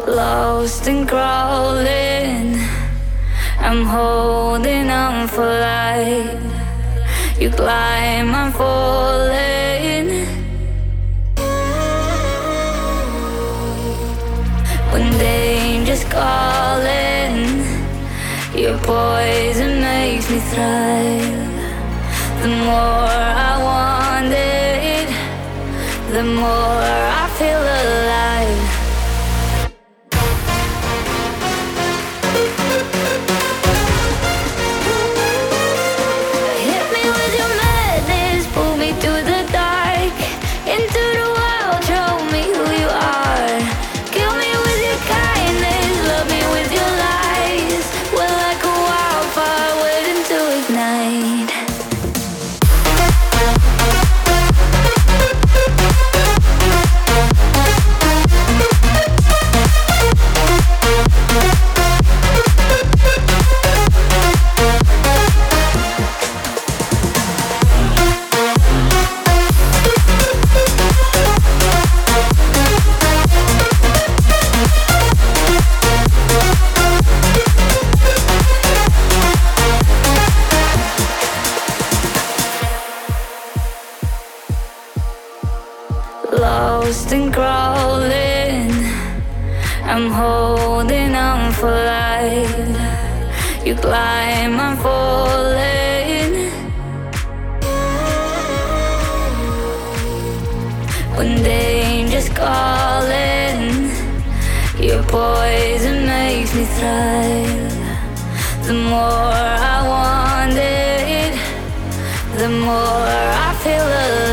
Lost and crawling, I'm holding on for life. You climb, I'm falling. When danger's calling, your poison makes me thrive. The more I want it, the more I feel alive. Hit me with your madness, pull me through the dark, into the wild, show me who you are. Kill me with your kindness, love me with your lies. We're like a wildfire waiting to ignite. Lost and crawling, I'm holding on for life. You climb, I'm falling. When danger's calling, your poison makes me thrive. The more I want it, the more I feel alive.